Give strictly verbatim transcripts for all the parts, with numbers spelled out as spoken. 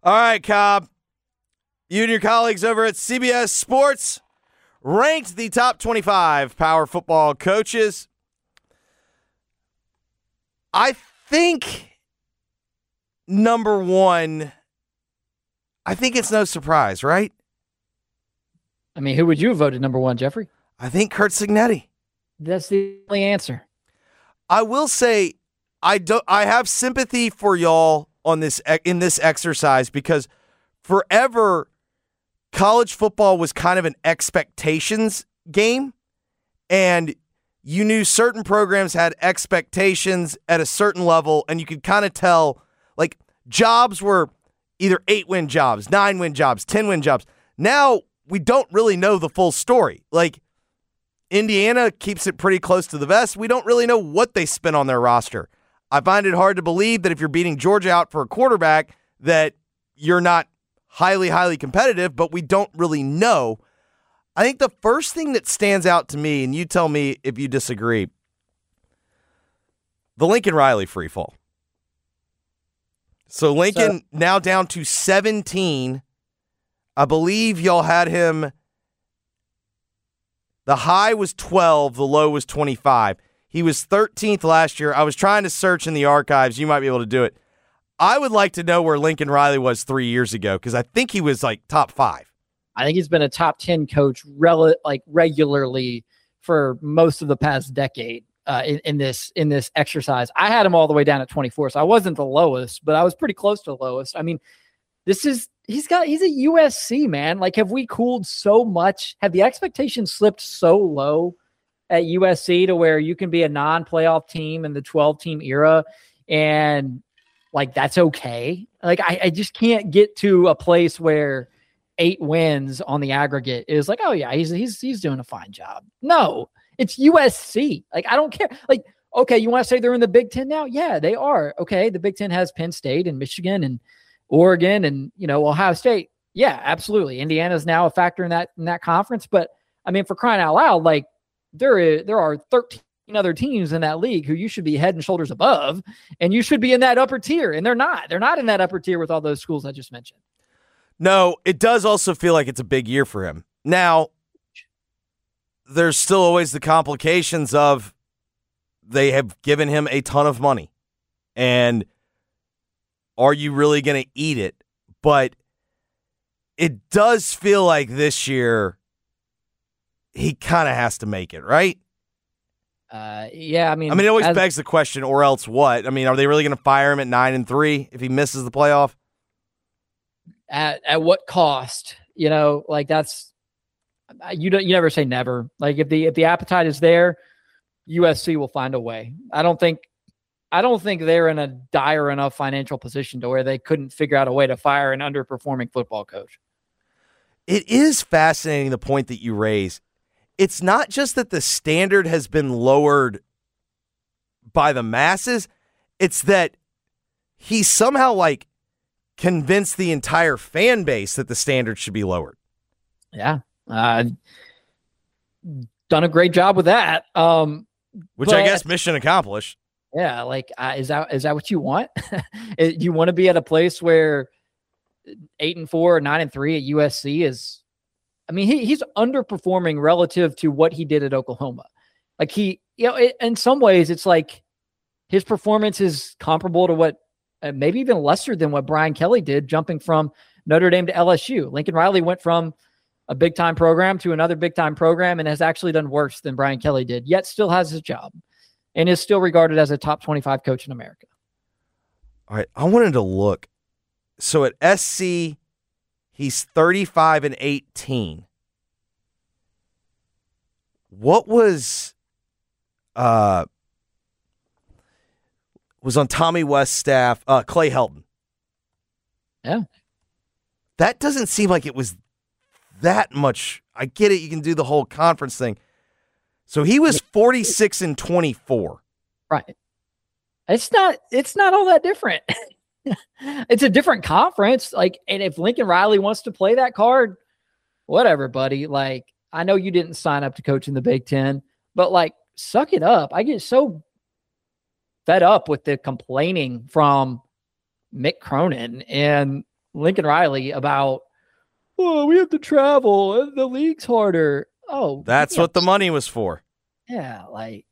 All right, Cobb. You and your colleagues over at C B S Sports ranked the top twenty-five power football coaches. I think number one, I think it's no surprise, right? I mean, who would you have voted number one, Jeffrey? I think Curt Cignetti. That's the only answer. I will say I don't I have sympathy for y'all on this in this exercise because forever college football was kind of an expectations game, and you knew certain programs had expectations at a certain level, and you could kind of tell, like, jobs were either eight-win jobs, nine-win jobs, ten-win jobs. Now we don't really know the full story. Like, Indiana keeps it pretty close to the vest. We don't really know what they spent on their roster. I find it hard to believe that if you're beating Georgia out for a quarterback that you're not highly, highly competitive, but we don't really know. I think the first thing that stands out to me, and you tell me if you disagree, the Lincoln Riley free fall. So Lincoln so, now down to seventeen. I believe y'all had him. The high was twelve, the low was twenty-five. He was thirteenth last year. I was trying to search in the archives. You might be able to do it. I would like to know where Lincoln Riley was three years ago because I think he was like top five. I think he's been a top ten coach rel- like regularly for most of the past decade uh, in, in this in this exercise. I had him all the way down at twenty-four, so I wasn't the lowest, but I was pretty close to the lowest. I mean, this is he's got he's a U S C, man. Like, have we cooled so much? Have the expectations slipped so low at U S C to where you can be a non-playoff team in the twelve-team era and like that's okay? Like, I, I just can't get to a place where eight wins on the aggregate is like, oh yeah, he's he's he's doing a fine job. No, it's U S C. Like, I don't care. Like, okay, you want to say they're in the Big Ten now? Yeah, they are. Okay, the Big Ten has Penn State and Michigan and Oregon and, you know, Ohio State. Yeah, absolutely. Indiana's now a factor in that in that conference. But I mean, for crying out loud, like there is there are thirteen other teams in that league who you should be head and shoulders above, and you should be in that upper tier, and they're not. They're not in that upper tier with all those schools I just mentioned. No, it does also feel like it's a big year for him. Now, there's still always the complications of they have given him a ton of money. And are you really going to eat it? But it does feel like this year he kind of has to make it, right? Uh, yeah, I mean, I mean, it always as, begs the question, or else what? I mean, are they really going to fire him at nine and three if he misses the playoff? At at what cost? You know, like that's you don't you never say never. Like if the if the appetite is there, U S C will find a way. I don't think I don't think they're in a dire enough financial position to where they couldn't figure out a way to fire an underperforming football coach. It is fascinating the point that you raise. It's not just that the standard has been lowered by the masses, it's that he somehow like convinced the entire fan base that the standard should be lowered. Yeah. Uh, done a great job with that. Um, Which I guess mission accomplished. Yeah. Like, uh, is that, is that what you want? You want to be at a place where eight and four or nine and three at U S C is, I mean, he, he's underperforming relative to what he did at Oklahoma. Like he, you know, it, in some ways it's like his performance is comparable to what, uh, maybe even lesser than what Brian Kelly did, jumping from Notre Dame to L S U. Lincoln Riley went from a big time program to another big time program and has actually done worse than Brian Kelly did, yet still has his job and is still regarded as a top twenty-five coach in America. All right. I wanted to look. So at S C, he's thirty-five and eighteen. What was uh was on Tommy West's staff? Uh, Clay Helton. Yeah, that doesn't seem like it was that much. I get it. You can do the whole conference thing. So he was forty-six and twenty-four. Right. It's not. It's not all that different. It's a different conference. Like, and if Lincoln Riley wants to play that card, whatever, buddy. Like, I know you didn't sign up to coach in the Big Ten, but like, suck it up. I get so fed up with the complaining from Mick Cronin and Lincoln Riley about, oh, we have to travel. The league's harder. Oh, that's yeah. what the money was for. Yeah, like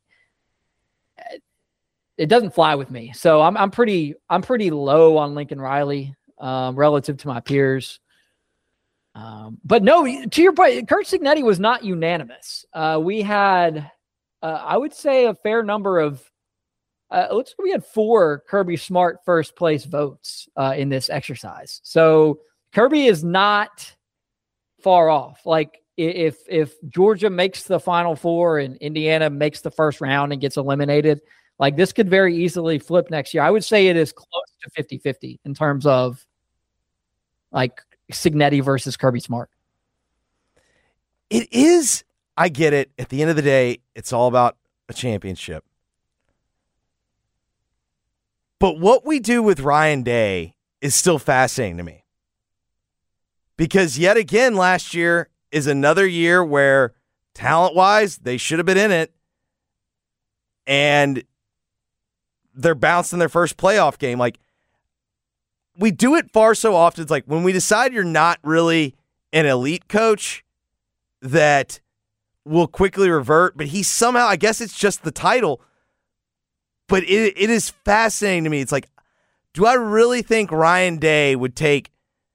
it doesn't fly with me. So I'm I'm pretty I'm pretty low on Lincoln Riley um, relative to my peers. Um, but no, to your point, Curt Cignetti was not unanimous. Uh, we had, uh, I would say, a fair number of. Uh, it looks like we had four Kirby Smart first place votes uh, in this exercise. So Kirby is not far off. Like if if Georgia makes the Final Four and Indiana makes the first round and gets eliminated, like this could very easily flip next year. I would say it is close to fifty-fifty in terms of like Cignetti versus Kirby Smart. It is. I get it. At the end of the day, it's all about a championship. But what we do with Ryan Day is still fascinating to me. Because yet again, last year is another year where talent-wise, they should have been in it. And they're bounced in their first playoff game. Like, we do it far so often. It's like when we decide you're not really an elite coach that will quickly revert. But he somehow, I guess it's just the title. But it it is fascinating to me. It's like, do I really think Ryan Day would take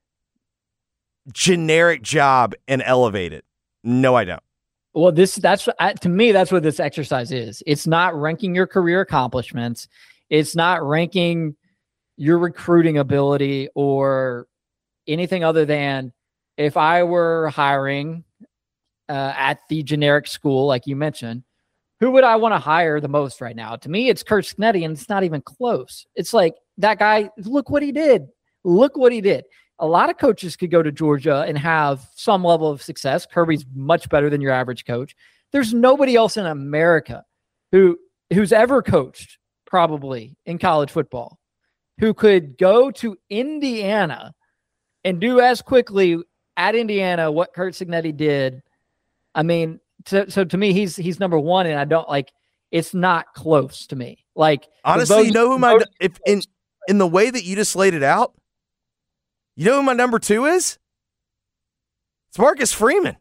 generic job and elevate it? No, I don't. Well, this that's to me, that's what this exercise is. It's not ranking your career accomplishments. It's not ranking your recruiting ability or anything other than if I were hiring uh, at the generic school, like you mentioned, who would I want to hire the most right now? To me, it's Curt Cignetti, and it's not even close. It's like that guy, look what he did. Look what he did. A lot of coaches could go to Georgia and have some level of success. Kirby's much better than your average coach. There's nobody else in America who who's ever coached, probably, in college football, who could go to Indiana and do as quickly at Indiana what Curt Cignetti did. I mean, So, so to me, he's he's number one, and I don't like. It's not close to me. Like honestly, both, you know who my if in in the way that you just laid it out, you know who my number two is? It's Marcus Freeman.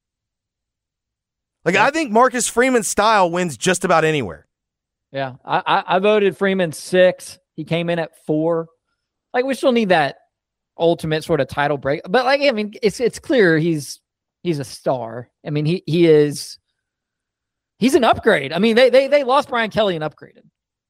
Like yeah. I think Marcus Freeman's style wins just about anywhere. Yeah, I, I I voted Freeman six. He came in at four. Like we still need that ultimate sort of title break, but like I mean, it's it's clear he's. He's a star. I mean, he he is. He's an upgrade. I mean, they they they lost Brian Kelly and upgraded.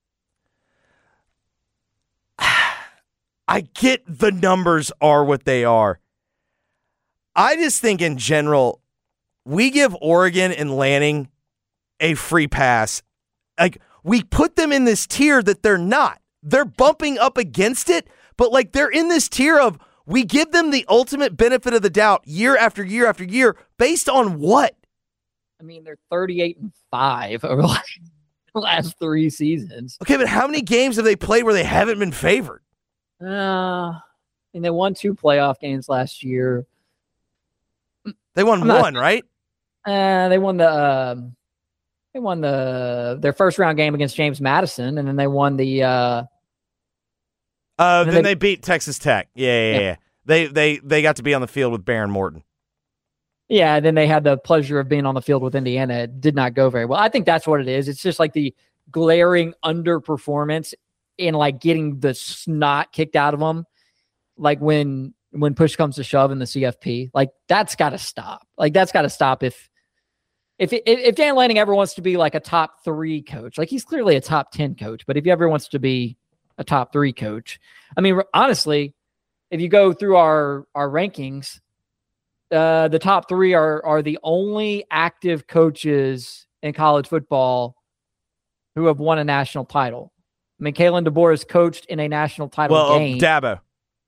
I get the numbers are what they are. I just think in general, we give Oregon and Lanning a free pass. Like we put them in this tier that they're not. They're bumping up against it, but like they're in this tier of. We give them the ultimate benefit of the doubt year after year after year based on what? I mean, they're thirty-eight and five over like the last three seasons. Okay, but how many games have they played where they haven't been favored? Uh, and they won two playoff games last year. They won not, one, right? Uh, they won the um, they won the their first round game against James Madison, and then they won the uh Uh, then, then they, they beat Texas Tech. Yeah, yeah, yeah, yeah. They they they got to be on the field with Baron Morton. Yeah, and then they had the pleasure of being on the field with Indiana. It did not go very well. I think that's what it is. It's just like the glaring underperformance in like getting the snot kicked out of them. Like when when push comes to shove in the C F P. Like that's got to stop. Like that's got to stop if if if Dan Lanning ever wants to be like a top three coach. Like he's clearly a top ten coach, but if he ever wants to be a top three coach. I mean, honestly, if you go through our, our rankings, uh, the top three are, are the only active coaches in college football who have won a national title. I mean, Kalen DeBoer has coached in a national title well, game. Well, Dabo.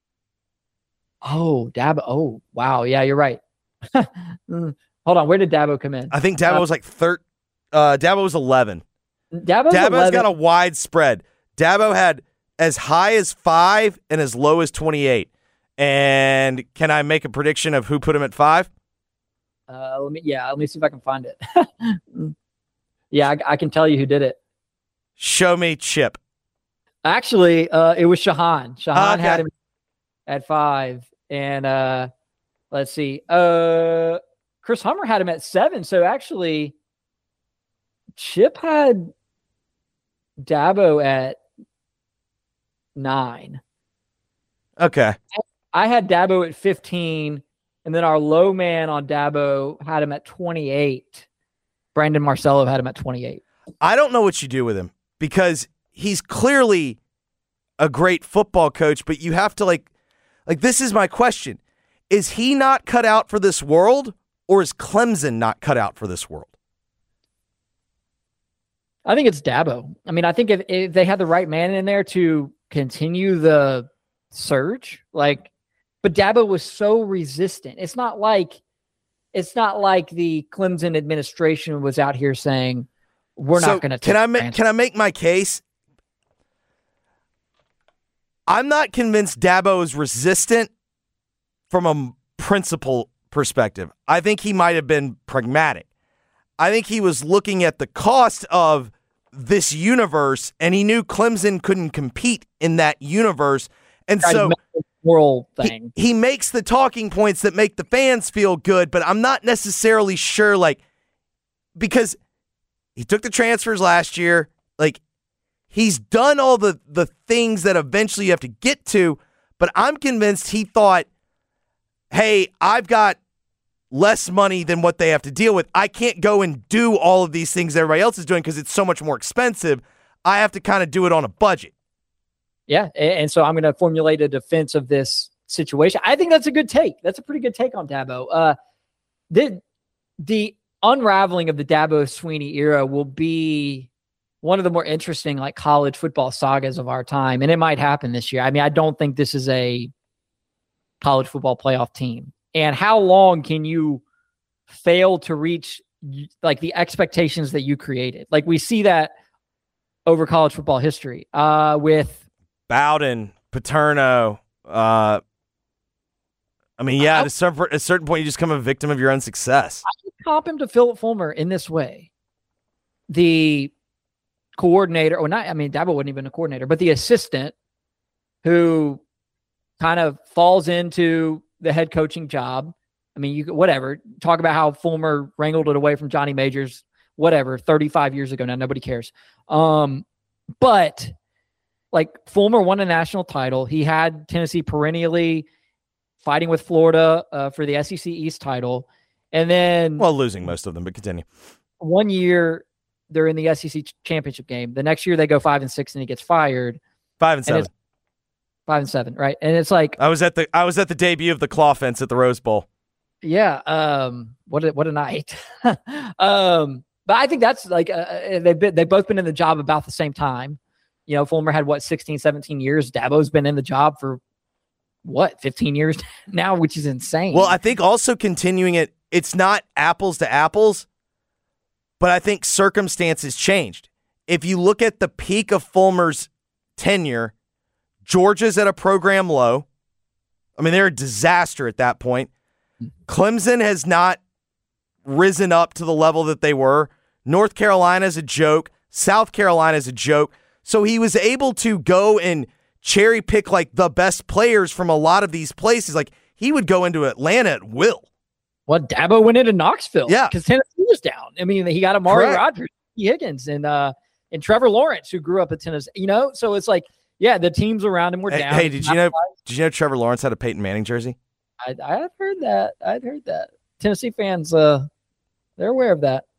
Oh, Dabo. Oh, wow. Yeah, you're right. Hold on. Where did Dabo come in? I think Dabo uh, was like third. Uh, Dabo was eleven. Dabo's Dabo's eleven. got a wide spread. Dabo had as high as five and as low as twenty-eight. And can I make a prediction of who put him at five? Uh, let me, yeah, let me see if I can find it. yeah, I, I can tell you who did it. Show me Chip. Actually, uh, it was Shahan. Shahan okay. had him at five. And uh, let's see. Uh, Chris Hummer had him at seven. So actually, Chip had Dabo at nine. Okay. I had Dabo at fifteen, and then our low man on Dabo had him at twenty-eight. Brandon Marcello had him at twenty-eight. I don't know what you do with him because he's clearly a great football coach, but you have to like, like this is my question. Is he not cut out for this world, or is Clemson not cut out for this world? I think it's Dabo. I mean, I think if, if they had the right man in there to continue the surge, like, but Dabo was so resistant. It's not like, it's not like the Clemson administration was out here saying, we're so not going to can I make, can I make my case? I'm not convinced Dabo is resistant from a principle perspective. I think he might have been pragmatic. I think he was looking at the cost of this universe, and he knew Clemson couldn't compete in that universe. And so moral thing. He, he makes the talking points that make the fans feel good, but I'm not necessarily sure, like, because he took the transfers last year. Like, he's done all the, the things that eventually you have to get to, but I'm convinced he thought, hey, I've got less money than what they have to deal with. I can't go and do all of these things everybody else is doing because it's so much more expensive. I have to kind of do it on a budget. Yeah, and so I'm going to formulate a defense of this situation. I think that's a good take. That's a pretty good take on Dabo. Uh, the, the unraveling of the Dabo Sweeney era will be one of the more interesting like college football sagas of our time, and it might happen this year. I mean, I don't think this is a college football playoff team. And how long can you fail to reach like the expectations that you created? Like we see that over college football history uh, with Bowden, Paterno. Uh, I mean, yeah, I, at, a certain, at a certain point, you just become a victim of your own success. I would comp him to Philip Fulmer in this way. The coordinator, or not, I mean, Dabo wasn't even a coordinator, but the assistant who kind of falls into the head coaching job. I mean, you could, whatever, talk about how Fulmer wrangled it away from Johnny Majors, whatever, thirty-five years ago now, nobody cares. Um, but like Fulmer won a national title. He had Tennessee perennially fighting with Florida uh, for the S E C East title. And then, well, losing most of them, but continue. One year they're in the S E C championship game. The next year they go five and six and he gets fired. Five and seven. And Five and seven, right? And it's like I was at the I was at the debut of the claw fence at the Rose Bowl. Yeah, um, what a, what a night. um, but I think that's like uh, they've been they've both been in the job about the same time. You know, Fulmer had what sixteen, seventeen years. Dabo's been in the job for what fifteen years now, which is insane. Well, I think also continuing it, it's not apples to apples, but I think circumstances changed. If you look at the peak of Fulmer's tenure, Georgia's at a program low. I mean, they're a disaster at that point. Clemson has not risen up to the level that they were. North Carolina's a joke. South Carolina's a joke. So he was able to go and cherry pick like the best players from a lot of these places. Like he would go into Atlanta at will. Well, Dabo went into Knoxville. Yeah. Because Tennessee was down. I mean, he got Amari Correct. Rodgers, Higgins, and uh, and Trevor Lawrence, who grew up at Tennessee. You know, so it's like, yeah, the teams around him were hey, down. Hey, did you know? Did you know Trevor Lawrence had a Peyton Manning jersey? I I've heard that. I've heard that. Tennessee fans, uh, they're aware of that.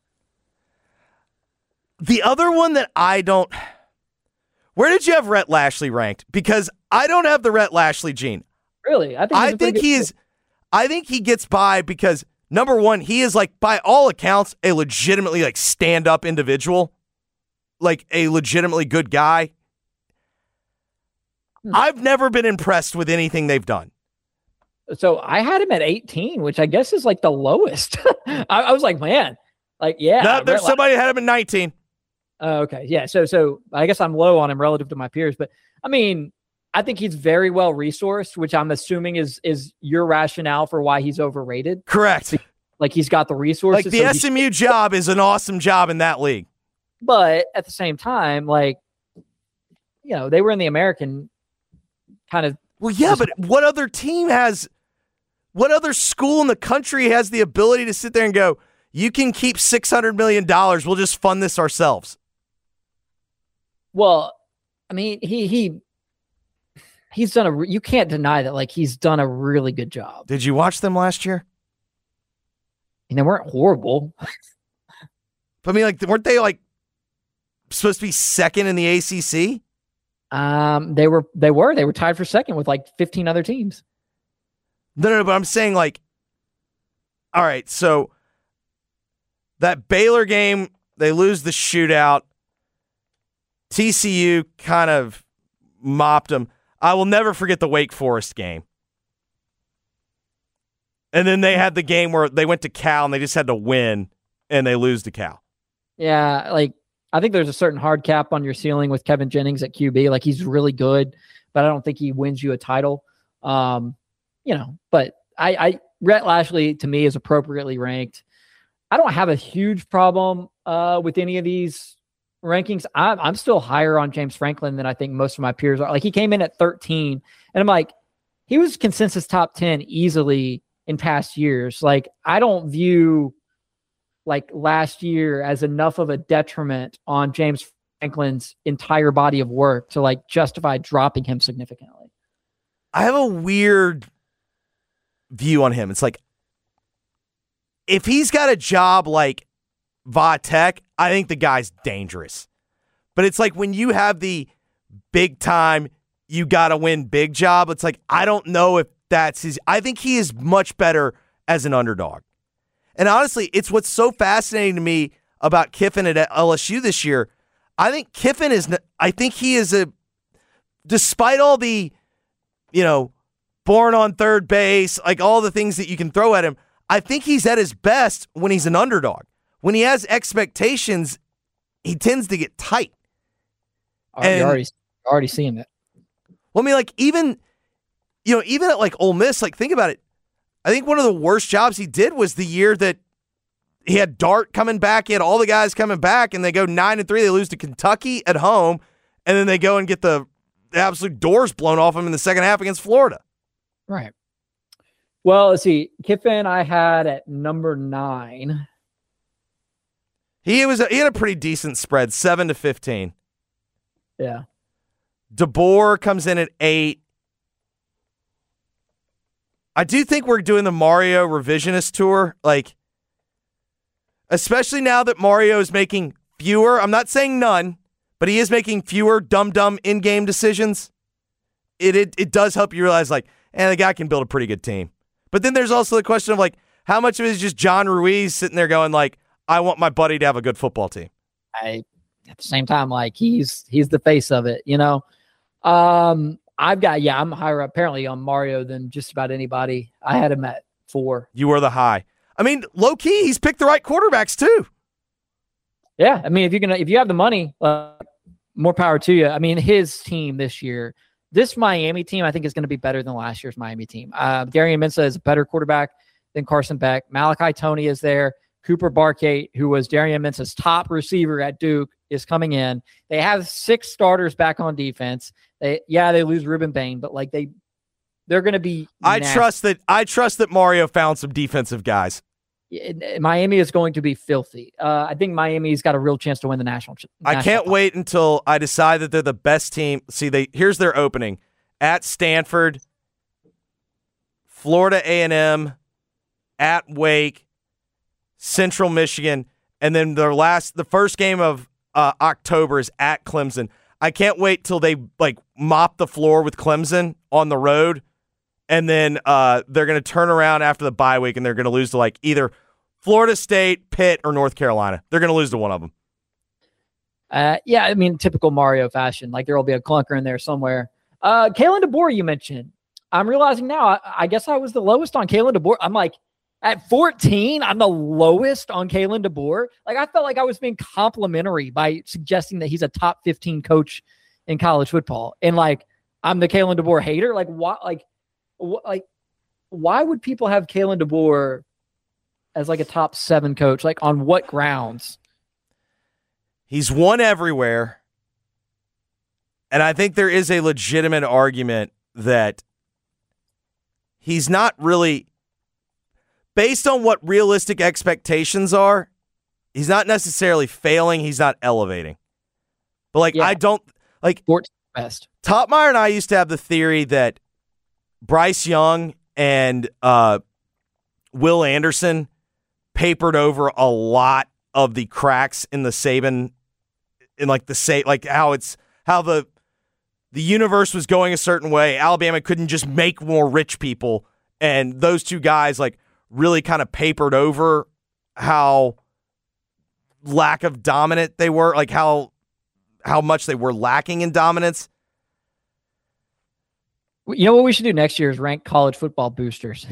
The other one that I don't. Where did you have Rhett Lashley ranked? Because I don't have the Rhett Lashley gene. Really, I think I think he is. I think he gets by because number one, he is like by all accounts a legitimately like stand up individual, like a legitimately good guy. Hmm. I've never been impressed with anything they've done. So I had him at eighteen, which I guess is like the lowest. I, I was like, man, like, yeah. No, there's somebody had him at nineteen. Uh, okay. Yeah. So, so I guess I'm low on him relative to my peers, but I mean, I think he's very well resourced, which I'm assuming is, is your rationale for why he's overrated. Correct. Like he's got the resources. Like the so S M U job is an awesome job in that league. But at the same time, like, you know, they were in the American kind of Well, yeah, but what other team has, what other school in the country has the ability to sit there and go, you can keep six hundred million dollars, we'll just fund this ourselves? Well, I mean, he he he's done a, you can't deny that, like, he's done a really good job. Did you watch them last year? And they weren't horrible. I mean, like, weren't they, like, supposed to be second in the A C C? Um, they were, they were, they were tied for second with like fifteen other teams. No, no, no, but I'm saying, like, all right, so that Baylor game, they lose the shootout. T C U kind of mopped them. I will never forget the Wake Forest game. And then they had the game where they went to Cal and they just had to win, and they lose to Cal. Yeah, like, I think there's a certain hard cap on your ceiling with Kevin Jennings at Q B. Like, he's really good, but I don't think he wins you a title. Um, you know, but I, I Rhett Lashlee, to me, is appropriately ranked. I don't have a huge problem uh, with any of these rankings. I'm, I'm still higher on James Franklin than I think most of my peers are. Like, he came in at thirteen, and I'm like, he was consensus top ten easily in past years. Like, I don't view like last year as enough of a detriment on James Franklin's entire body of work to like justify dropping him significantly. I have a weird view on him. It's like, if he's got a job like Va Tech, I think the guy's dangerous. But it's like when you have the big time, you got to win big job, it's like, I don't know if that's his. I think he is much better as an underdog. And honestly, it's what's so fascinating to me about Kiffin at L S U this year. I think Kiffin is, I think he is a, despite all the, you know, born on third base, like all the things that you can throw at him, I think he's at his best when he's an underdog. When he has expectations, he tends to get tight. Oh, you're already, already seeing that. Well, I mean, like, even, you know, even at like Ole Miss, like, think about it. I think one of the worst jobs he did was the year that he had Dart coming back. He had all the guys coming back, and they go nine and three. They lose to Kentucky at home, and then they go and get the absolute doors blown off them in the second half against Florida. Right. Well, let's see. Kiffin, I had at number nine. He was a, he had a pretty decent spread, seven to fifteen. Yeah. DeBoer comes in at eight. I do think we're doing the Mario revisionist tour, like, especially now that Mario is making fewer, I'm not saying none, but he is making fewer dumb-dumb in-game decisions. It, it it does help you realize, like, and the guy can build a pretty good team. But then there's also the question of, like, how much of it is just John Ruiz sitting there going, like, I want my buddy to have a good football team. I, at the same time, like, he's he's the face of it, you know? Um, I've got, yeah, I'm higher apparently on Mario than just about anybody. I had him at four. You were the high. I mean, low key, he's picked the right quarterbacks too. Yeah, I mean, if you're gonna, if you have the money, uh, more power to you. I mean, his team this year, this Miami team, I think is going to be better than last year's Miami team. Uh, Darian Mensah is a better quarterback than Carson Beck. Malachi Toney is there. Cooper Barkate, who was Darian Mensah's top receiver at Duke, is coming in. They have six starters back on defense. They, yeah, they lose Ruben Bain, but like they, they're going to be. I nasty. trust that. I trust that Mario found some defensive guys. Miami is going to be filthy. Uh, I think Miami's got a real chance to win the national. national I can't title. wait until I decide that they're the best team. See, they here's their opening at Stanford, Florida A and M, at Wake, Central Michigan, and then their last, the first game of uh, October is at Clemson. I can't wait till they like mop the floor with Clemson on the road, and then uh, they're going to turn around after the bye week and they're going to lose to like either Florida State, Pitt, or North Carolina. They're going to lose to one of them. Uh, yeah, I mean, typical Mario fashion. Like there will be a clunker in there somewhere. Uh, Kalen DeBoer, you mentioned. I'm realizing now. I, I guess I was the lowest on Kalen DeBoer. I'm like. At fourteen, I'm the lowest on Kalen DeBoer. Like, I felt like I was being complimentary by suggesting that he's a top fifteen coach in college football. And, like, I'm the Kalen DeBoer hater. Like, why, like, wh- like, why would people have Kalen DeBoer as, like, a top seven coach? Like, on what grounds? He's won everywhere. And I think there is a legitimate argument that he's not really, based on what realistic expectations are, he's not necessarily failing. He's not elevating. But, like, yeah. I don't, like, best. Topmeyer and I used to have the theory that Bryce Young and uh, Will Anderson papered over a lot of the cracks in the Saban, in like the say, like how it's how the the universe was going a certain way. Alabama couldn't just make more rich people, and those two guys like really kind of papered over how lack of dominant they were, like how how much they were lacking in dominance. You know what we should do next year is rank college football boosters.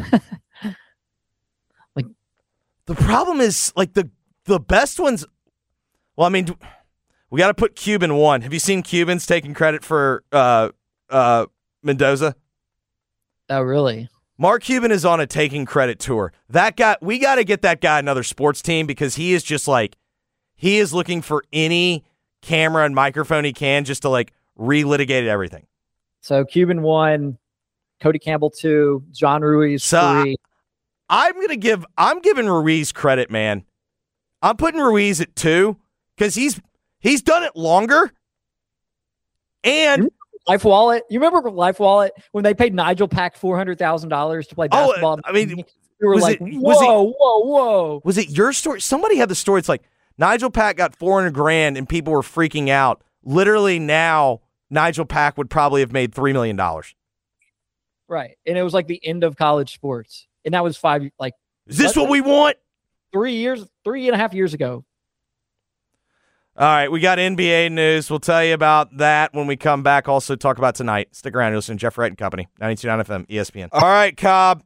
Like the problem is like the the best ones. Well, I mean, we got to put Cuban one. Have you seen Cubans taking credit for uh, uh, Mendoza? Oh, really? Mark Cuban is on a taking credit tour. That guy, we got to get that guy another sports team because he is just like he is looking for any camera and microphone he can just to like relitigate everything. So Cuban one, Cody Campbell two, John Ruiz so three. I, I'm gonna give I'm giving Ruiz credit, man. I'm putting Ruiz at two because he's he's done it longer. And Life Wallet, you remember Life Wallet when they paid Nigel Pack four hundred thousand dollars to play basketball? Oh, I mean, we were like, it, whoa, it, whoa, whoa. Was it your story? Somebody had the story. It's like Nigel Pack got four hundred grand and people were freaking out. Literally now, Nigel Pack would probably have made three million dollars. Right. And it was like the end of college sports. And that was five, like. Is this what, what we want? Three years, three and a half years ago. All right, we got N B A news. We'll tell you about that when we come back. Also, talk about tonight. Stick around. You're listening to Jeff Wright and Company, ninety-two point nine F M, E S P N. All right, Cobb.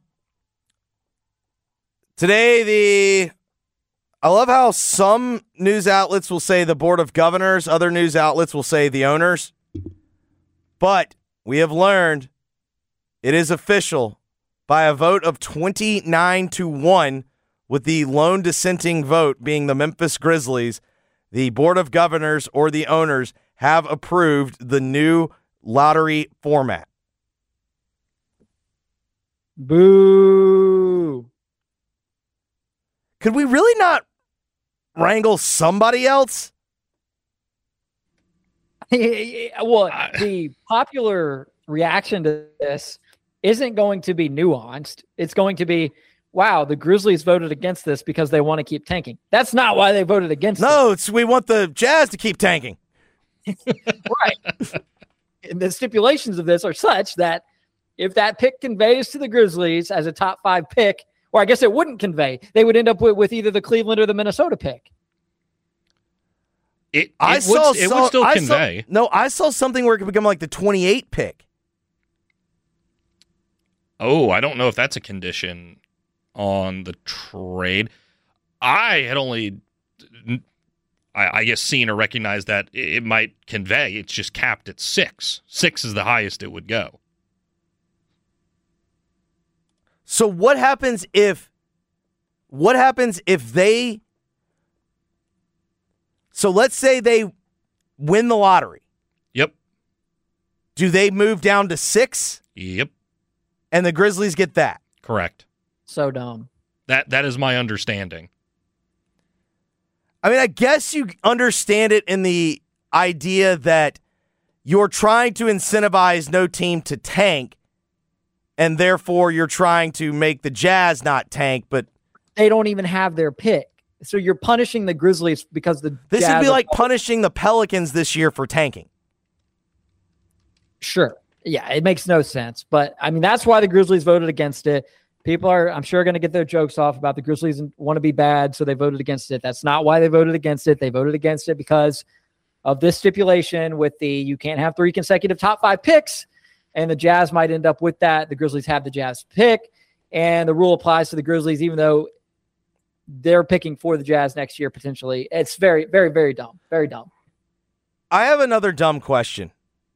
Today, the I love how some news outlets will say the Board of Governors, other news outlets will say the owners. But we have learned it is official by a vote of twenty-nine to one, with the lone dissenting vote being the Memphis Grizzlies. The Board of Governors or the owners have approved the new lottery format. Boo. Could we really not wrangle somebody else? Well, the popular reaction to this isn't going to be nuanced. It's going to be, wow, the Grizzlies voted against this because they want to keep tanking. That's not why they voted against it. No, it's we want the Jazz to keep tanking. Right. And the stipulations of this are such that if that pick conveys to the Grizzlies as a top five pick, or I guess it wouldn't convey, they would end up with, with either the Cleveland or the Minnesota pick. It, it, I would, saw, it would still I convey. Saw, no, I saw something where it could become like the twenty-eight pick. Oh, I don't know if that's a condition on the trade. I had only, I, I guess, seen or recognized that it might convey. It's just capped at six. Six is the highest it would go. So what happens if, what happens if they, so let's say they win the lottery. Yep. Do they move down to six? Yep. And the Grizzlies get that? Correct. So dumb. That That is my understanding. I mean, I guess you understand it in the idea that you're trying to incentivize no team to tank, and therefore you're trying to make the Jazz not tank, but they don't even have their pick. So you're punishing the Grizzlies because the This Jazz would be like are- punishing the Pelicans this year for tanking. Sure. Yeah, it makes no sense. But, I mean, that's why the Grizzlies voted against it. People are, I'm sure, going to get their jokes off about the Grizzlies and want to be bad, so they voted against it. That's not why they voted against it. They voted against it because of this stipulation with the you can't have three consecutive top five picks, and the Jazz might end up with that. The Grizzlies have the Jazz pick, and the rule applies to the Grizzlies even though they're picking for the Jazz next year potentially. It's very, very, very dumb. Very dumb. I have another dumb question.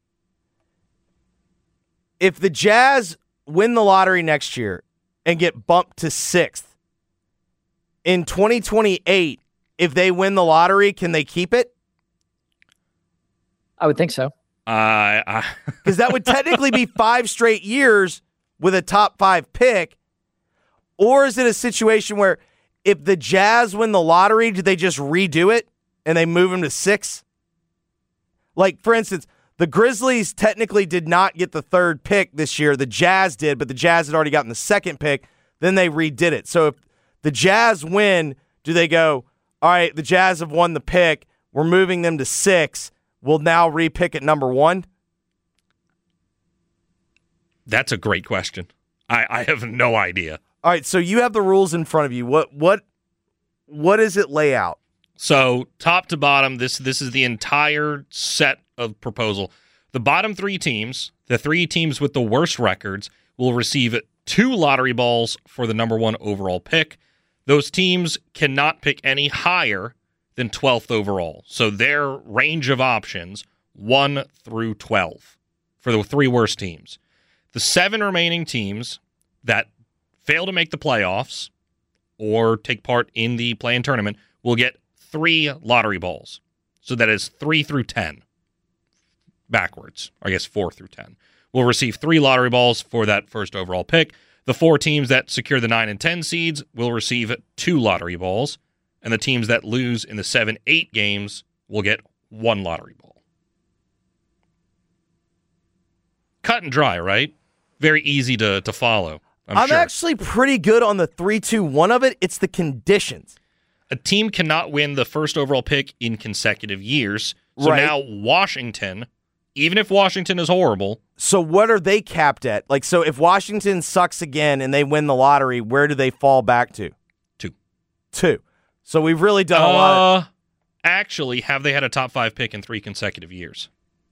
If the Jazz win the lottery next year and get bumped to sixth, in twenty twenty-eight, if they win the lottery, can they keep it? I would think so. Uh, Because that would technically be five straight years with a top five pick? Or is it a situation where if the Jazz win the lottery, do they just redo it and they move them to six? Like, for instance, the Grizzlies technically did not get the third pick this year. The Jazz did, but the Jazz had already gotten the second pick. Then they redid it. So if the Jazz win, do they go, all right, the Jazz have won the pick. We're moving them to six. We'll now re-pick at number one? That's a great question. I, I have no idea. All right, so you have the rules in front of you. What what what does it lay out? So top to bottom, this this is the entire set of proposal. The bottom three teams, the three teams with the worst records, will receive two lottery balls for the number one overall pick. Those teams cannot pick any higher than twelfth overall. So their range of options, one through twelve, for the three worst teams. The seven remaining teams that fail to make the playoffs or take part in the play-in tournament will get three lottery balls. So that is three through ten. Backwards. I guess four through ten. Will receive three lottery balls for that first overall pick. The four teams that secure the nine and ten seeds will receive two lottery balls. And the teams that lose in the seven eight games will get one lottery ball. Cut and dry, right? Very easy to, to follow. I'm, I'm sure. actually pretty good on the three two one of it. It's the conditions. A team cannot win the first overall pick in consecutive years. So Right. now Washington, even if Washington is horrible. So what are they capped at? Like, so if Washington sucks again and they win the lottery, where do they fall back to? Two. Two. So we've really done a Uh, lot. Of- actually, have they had a top five pick in three consecutive years?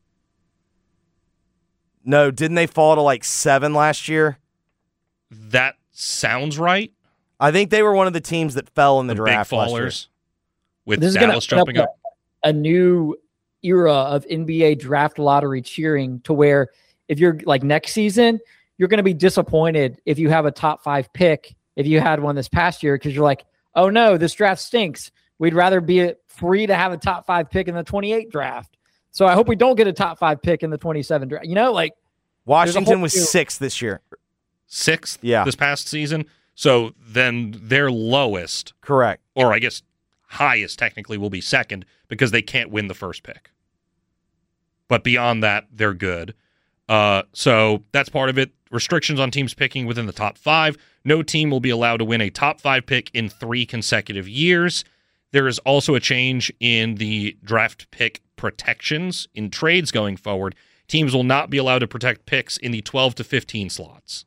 no, didn't they fall to like seven last year? That sounds right. I think they were one of the teams that fell in the, The draft big last year. fallers with This is going Dallas to open jumping up up. a, a new era of N B A draft lottery cheering to where if you're like next season, you're going to be disappointed if you have a top five pick, if you had one this past year, because you're like, oh no, this draft stinks. We'd rather be free to have a top five pick in the twenty-eight draft. So I hope we don't get a top five pick in the twenty-seven draft. You know, like Washington whole was new- sixth this year. Sixth Yeah. this past season. So then their lowest, Correct. or I guess highest technically, will be second because they can't win the first pick. But beyond that, they're good. Uh, so that's part of it. Restrictions on teams picking within the top five. No team will be allowed to win a top five pick in three consecutive years. There is also a change in the draft pick protections in trades going forward. Teams will not be allowed to protect picks in the twelve to fifteen slots.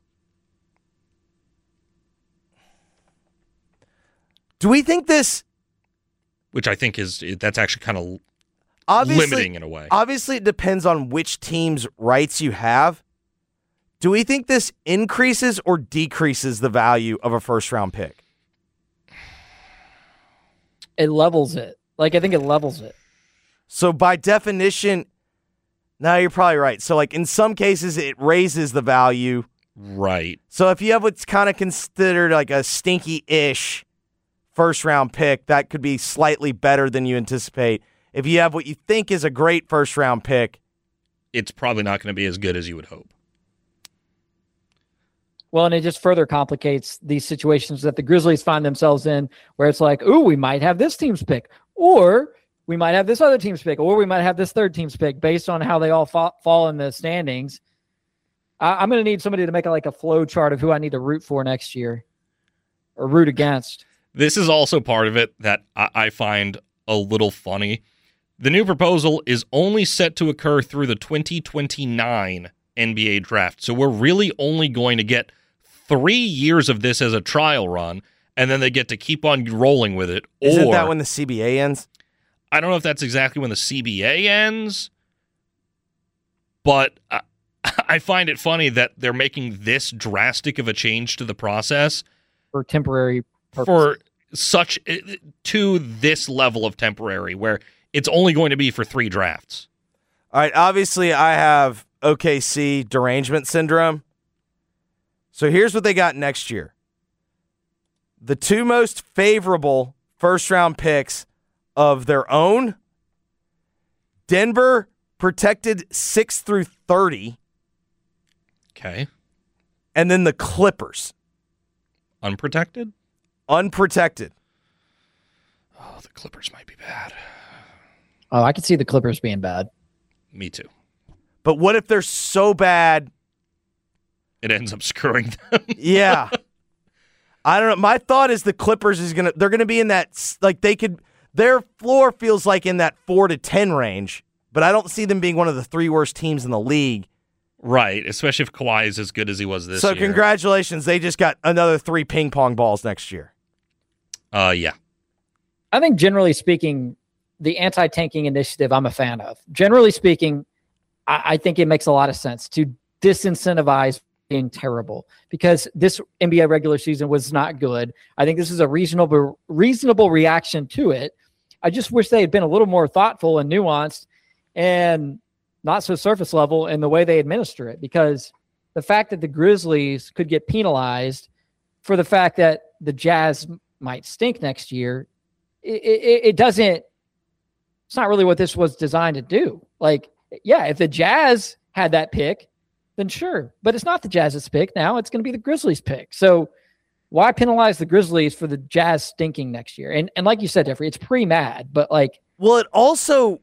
Do we think this Which I think is, that's actually kind of obviously limiting in a way. Obviously, it depends on which team's rights you have. Do we think this increases or decreases the value of a first round pick? it levels it. Like I think it levels it. So by definition, no, you're probably right. So like in some cases, it raises the value. Right. So if you have what's kind of considered like a stinky-ish first round pick, that could be slightly better than you anticipate. If you have what you think is a great first round pick, It's probably not going to be as good as you would hope. Well, and it just further complicates these situations that the Grizzlies find themselves in, where it's like, ooh, we might have this team's pick, or we might have this other team's pick, or we might have this third team's pick based on how they all fa- fall in the standings. I- I'm going to need somebody to make a, like a flow chart of who I need to root for next year or root against. This is also part of it that I, I find a little funny. The new proposal is only set to occur through the twenty twenty-nine N B A draft. So we're really only going to get three years of this as a trial run, and then they get to keep on rolling with it. isn't or, that when the C B A ends? I don't know if that's exactly when the C B A ends, but I, I find it funny that they're making this drastic of a change to the process For temporary purposes. for such to this level of temporary where it's only going to be for three drafts. All right, obviously I have O K C derangement syndrome. So here's what they got next year. The two most favorable first-round picks of their own, Denver protected six through thirty, Okay. and then the Clippers. Unprotected? Unprotected. Oh, the Clippers might be bad. Oh, I could see the Clippers being bad. Me too. But what if they're so bad it ends up screwing them? Yeah. I don't know. My thought is the Clippers is gonna they're gonna be in that, like, they could, their floor feels like in that four to ten range, but I don't see them being one of the three worst teams in the league. Right, especially if Kawhi is as good as he was this so year. So congratulations, they just got another three ping pong balls next year. Uh, yeah. I think generally speaking, the anti-tanking initiative I'm a fan of. Generally speaking, I, I think it makes a lot of sense to disincentivize being terrible because this N B A regular season was not good. I think this is a reasonable reasonable reaction to it. I just wish they had been a little more thoughtful and nuanced and not so surface level in the way they administer it, because the fact that the Grizzlies could get penalized for the fact that the Jazz might stink next year, it, it, it doesn't, it's not really what this was designed to do. Like, yeah, if the Jazz had that pick, then sure, but it's not the Jazz's pick now. It's going to be the Grizzlies' pick. So why penalize the Grizzlies for the Jazz stinking next year? And and like you said, Jeffrey, it's pre-mad, but like, well, it also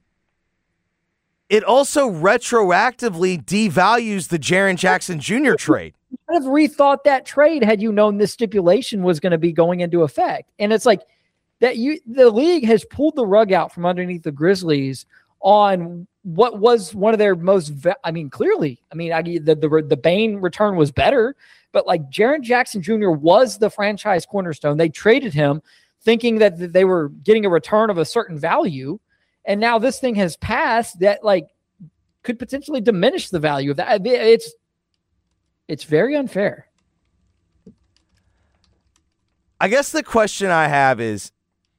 it also retroactively devalues the Jaren Jackson Junior trade. You could have rethought that trade had you known this stipulation was going to be going into effect. And it's like that you the league has pulled the rug out from underneath the Grizzlies on what was one of their most, I mean, clearly, I mean, I, the, the the Bane return was better, but like Jaren Jackson Junior was the franchise cornerstone. They traded him thinking that they were getting a return of a certain value. And now this thing has passed that like could potentially diminish the value of that. It's, it's very unfair. I guess the question I have is,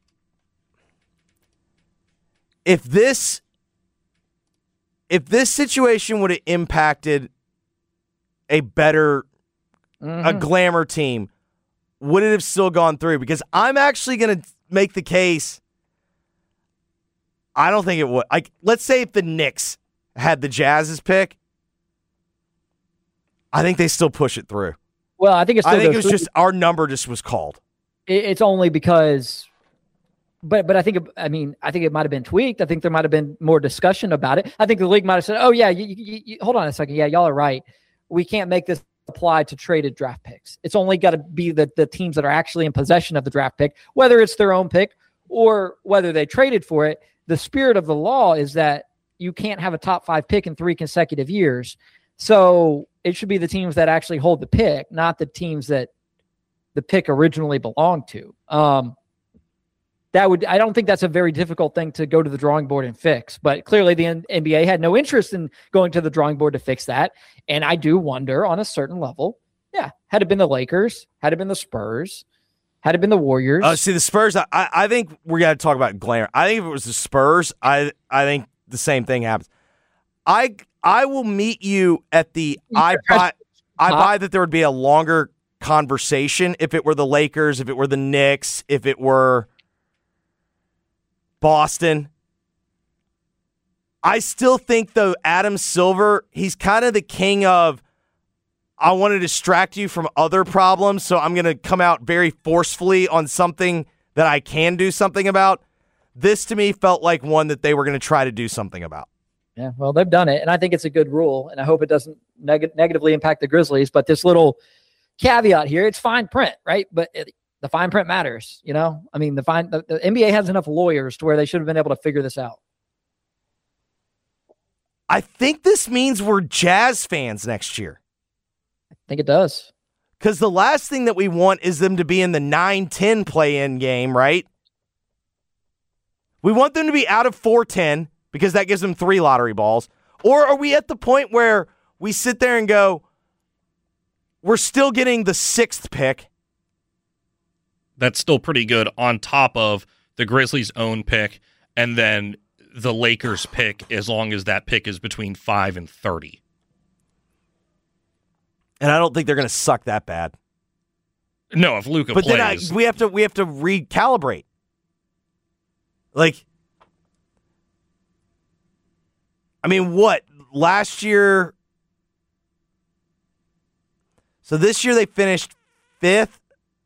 if this If this situation would have impacted a better, mm-hmm. a glamour team, would it have still gone through? Because I'm actually going to make the case, I don't think it would. Like, let's say if the Knicks had the Jazz's pick, I think they still push it through. Well, I think it's. Still I think it was through. just our number just was called. It's only because. But but I think, I mean, I think it might have been tweaked. I think there might have been more discussion about it. I think the league might have said, oh, yeah, you, you, you, hold on a second. Yeah, y'all are right. We can't make this apply to traded draft picks. It's only got to be the, the teams that are actually in possession of the draft pick, whether it's their own pick or whether they traded for it. The spirit of the law is that you can't have a top five pick in three consecutive years. So it should be the teams that actually hold the pick, not the teams that the pick originally belonged to. Um, That would, I don't think that's a very difficult thing to go to the drawing board and fix, but clearly the N B A had no interest in going to the drawing board to fix that. And I do wonder on a certain level, yeah, had it been the Lakers, had it been the Spurs, had it been the Warriors. Uh, see, the Spurs, I, I think we got to talk about glamour. I think if it was the Spurs, I I think the same thing happens. I I will meet you at the, I buy, I buy that there would be a longer conversation if it were the Lakers, if it were the Knicks, if it were Boston. I still think, though, Adam Silver, he's kind of the king of, I want to distract you from other problems, so I'm going to come out very forcefully on something that I can do something about. This, to me, felt like one that they were going to try to do something about. Yeah, well, they've done it, and I think it's a good rule, and I hope it doesn't neg- negatively impact the Grizzlies, but this little caveat here, it's fine print, right? But it, the fine print matters, you know? I mean, the fine the, the N B A has enough lawyers to where they should have been able to figure this out. I think this means we're Jazz fans next year. I think it does. Because the last thing that we want is them to be in the nine ten play-in game, right? We want them to be out of four ten because that gives them three lottery balls. Or are we at the point where we sit there and go, we're still getting the sixth pick? That's still pretty good on top of the Grizzlies' own pick and then the Lakers' pick, as long as that pick is between five and thirty. And I don't think they're going to suck that bad. No, if Luka but plays. But then I, we have to we have to recalibrate. Like, I mean, what? Last year, So this year they finished fifth.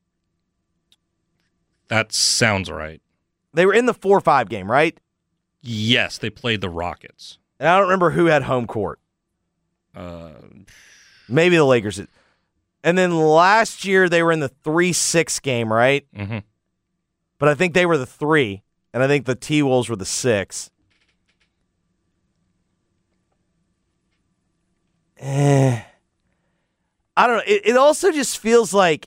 That sounds right. They were in the four five game, right? Yes, they played the Rockets. And I don't remember who had home court. Uh, Maybe the Lakers. And then last year they were in the three six game, right? mm-hmm. But I think they were the three, and I think the T-Wolves were the six. Eh. I don't know. It, it also just feels like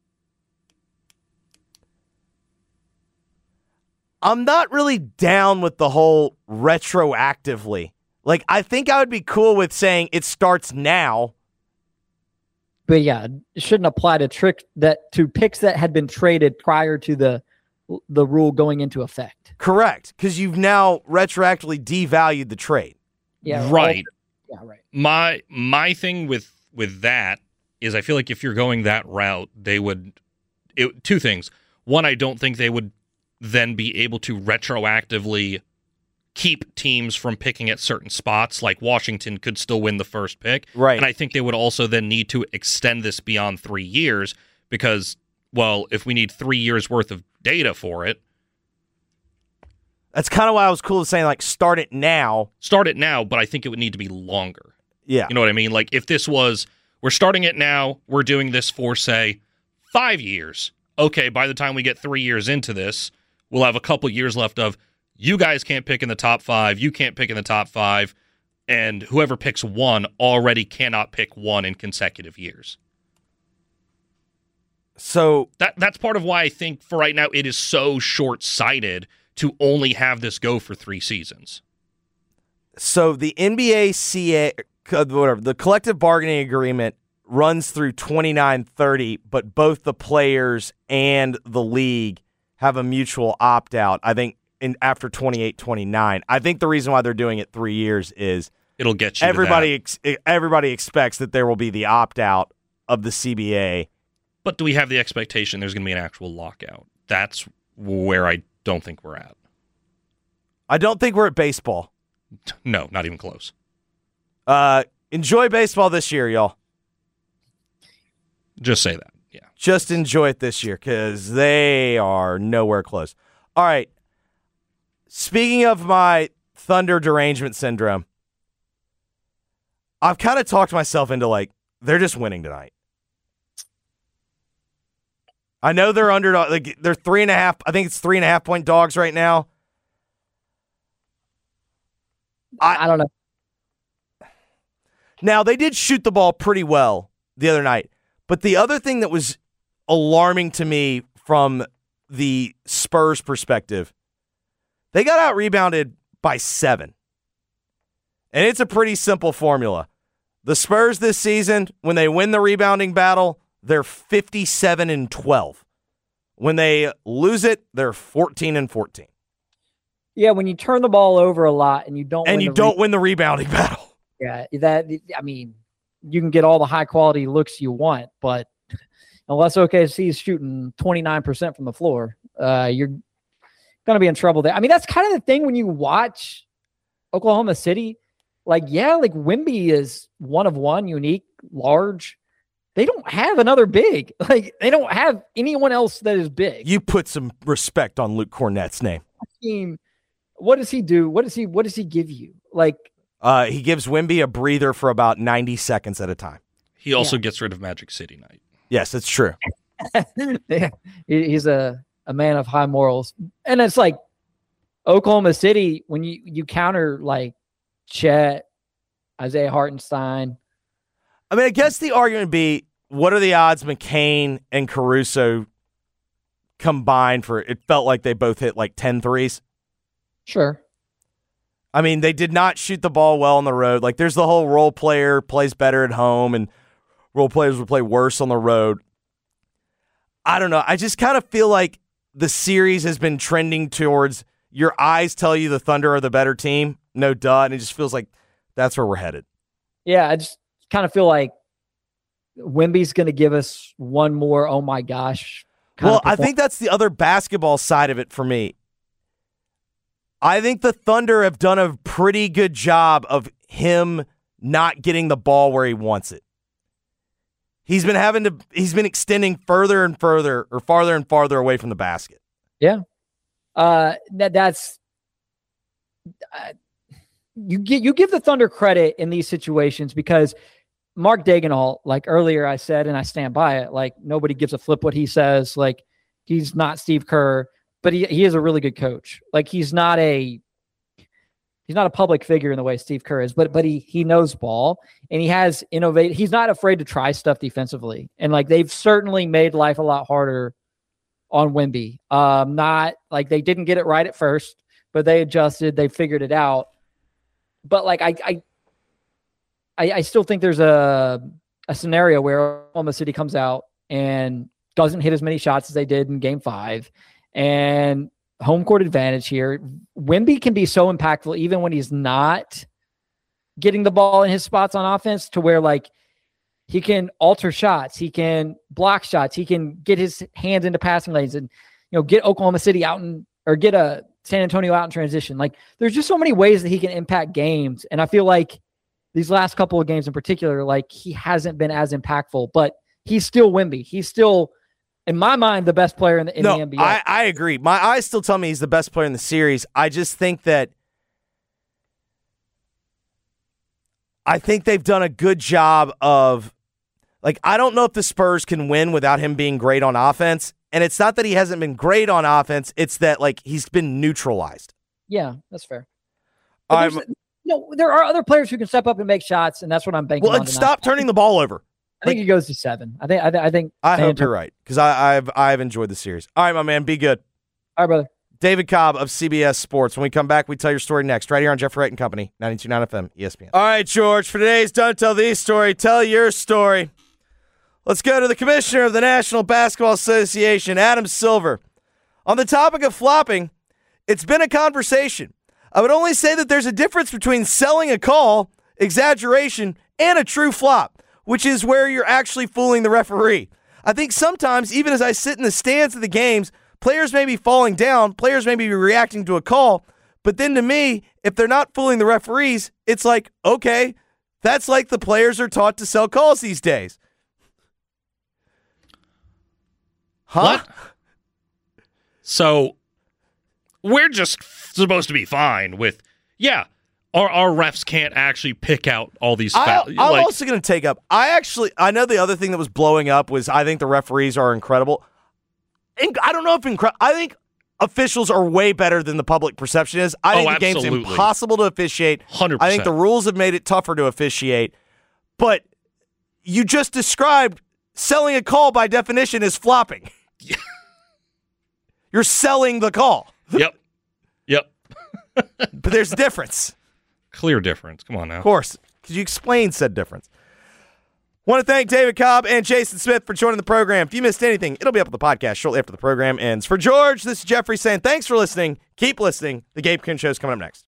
I'm not really down with the whole retroactively. Like, I think I would be cool with saying it starts now. But yeah, it shouldn't apply to trick that to picks that had been traded prior to the the rule going into effect. Correct, because you've now retroactively devalued the trade. Yeah, right. Yeah, right. My my thing with with that is I feel like if you're going that route, they would it, two things. One, I don't think they would then be able to retroactively keep teams from picking at certain spots. Like Washington could still win the first pick. Right. And I think they would also then need to extend this beyond three years because, well, if we need three years worth of data for it. That's kind of why I was cool with saying, like, start it now. Start it now, but I think it would need to be longer. Yeah. You know what I mean? Like, if this was, we're starting it now, we're doing this for, say, five years. Okay, by the time we get three years into this, we'll have a couple years left of, you guys can't pick in the top five, you can't pick in the top five, and whoever picks one already cannot pick one in consecutive years. So that that's part of why I think for right now it is so short-sighted to only have this go for three seasons. So the N B A C A, whatever, the collective bargaining agreement runs through twenty-nine thirty, but both the players and the league have a mutual opt-out, I think, in after twenty-eight twenty-nine. I think the reason why they're doing it three years is it'll get you everybody ex- everybody expects that there will be the opt-out of the C B A. But do we have the expectation there's going to be an actual lockout? That's where I don't think we're at. I don't think we're at baseball. No, not even close. Uh, enjoy baseball this year, y'all. Just say that, yeah. Just enjoy it this year because they are nowhere close. All right. Speaking of my Thunder derangement syndrome, I've kind of talked myself into, like, they're just winning tonight. I know they're underdog. Like, they're three and a half. I think it's three and a half point dogs right now. I, I don't know. Now, they did shoot the ball pretty well the other night. But the other thing that was alarming to me from the Spurs perspective, they got out rebounded by seven. And it's a pretty simple formula. The Spurs this season, when they win the rebounding battle, they're fifty-seven and twelve. When they lose it, they're fourteen and fourteen. Yeah, when you turn the ball over a lot and you don't and win you the don't re- win the rebounding battle. Yeah, that I mean, you can get all the high quality looks you want, but unless O K C is shooting twenty-nine percent from the floor, uh, you're going to be in trouble there. I mean, that's kind of the thing when you watch Oklahoma City. Like, yeah, like Wemby is one of one, unique, large. They don't have another big. Like, they don't have anyone else that is big. You put some respect on Luke Cornett's name. I mean, what does he do? What does he What does he give you? Like, uh, he gives Wemby a breather for about ninety seconds at a time. He also yeah. gets rid of Magic City Night. Yes, it's true. yeah, he's a, a man of high morals. And it's like Oklahoma City, when you, you counter like Chet, Isaiah Hartenstein. I mean, I guess the argument would be, what are the odds McCain and Caruso combined for, it felt like they both hit like ten threes. Sure. I mean, they did not shoot the ball well on the road. Like, there's the whole role player plays better at home and role players will play worse on the road. I don't know. I just kind of feel like the series has been trending towards your eyes tell you the Thunder are the better team. No duh. And it just feels like that's where we're headed. Yeah, I just kind of feel like Wemby's going to give us one more, oh my gosh. Well, I think that's the other basketball side of it for me. I think the Thunder have done a pretty good job of him not getting the ball where he wants it. he's been having to he's been extending further and further or farther and farther away from the basket. Yeah. Uh, that that's uh, you get you give the Thunder credit in these situations because Mark Daigneault, like earlier I said, and I stand by it, like nobody gives a flip what he says. Like he's not Steve Kerr, but he he is a really good coach. Like he's not a he's not a public figure in the way Steve Kerr is, but but he he knows ball and he has innovated. He's not afraid to try stuff defensively, and like they've certainly made life a lot harder on Wemby. Um, not like they didn't get it right at first, but they adjusted, they figured it out. But like I I I, I still think there's a a scenario where Oklahoma City comes out and doesn't hit as many shots as they did in game five, and home court advantage here. Wemby can be so impactful even when he's not getting the ball in his spots on offense, to where like he can alter shots, he can block shots, he can get his hands into passing lanes and, you know, get Oklahoma City out in, or get a San Antonio out in transition. Like there's just so many ways that he can impact games. And I feel like these last couple of games in particular, like he hasn't been as impactful, but he's still Wemby. He's still, in my mind, the best player in the, in no, the N B A. I, I agree. My eyes still tell me he's the best player in the series. I just think that I think they've done a good job of, like, I don't know if the Spurs can win without him being great on offense. And it's not that he hasn't been great on offense. It's that, like, he's been neutralized. Yeah, that's fair. Um, you know, there are other players who can step up and make shots, and that's what I'm banking well, on. and stop turning the ball over. I think like, it goes to seven. I think. I, th- I think. I hope you're right, because I, I've I've enjoyed the series. All right, my man, be good. All right, brother. David Cobb of C B S Sports. When we come back, we tell your story next, right here on Jeffrey Wright and Company, ninety-two point nine F M, E S P N. All right, George, for today's Don't Tell These story, tell your story. Let's go to the commissioner of the National Basketball Association, Adam Silver. On the topic of flopping, it's been a conversation. I would only say that there's a difference between selling a call, exaggeration, and a true flop, which is where you're actually fooling the referee. I think sometimes, even as I sit in the stands of the games, players may be falling down, players may be reacting to a call, but then to me, if they're not fooling the referees, it's like, okay, that's like the players are taught to sell calls these days. Huh? What? So we're just supposed to be fine with, yeah, our, our refs can't actually pick out all these fouls. I'm like, also going to take up, I actually, I know the other thing that was blowing up was I think the referees are incredible. And I don't know if incredible, I think officials are way better than the public perception is. I think oh, the game's absolutely. impossible to officiate. one hundred percent. I think the rules have made it tougher to officiate. But you just described selling a call by definition as flopping. You're selling the call. Yep. Yep. But there's a difference. Clear difference. Come on now. Of course. Could you explain said difference? Want to thank David Cobb and Jason Smith for joining the program. If you missed anything, it'll be up on the podcast shortly after the program ends. For George, this is Jeffrey saying thanks for listening. Keep listening. The Gabe Kuhn Show is coming up next.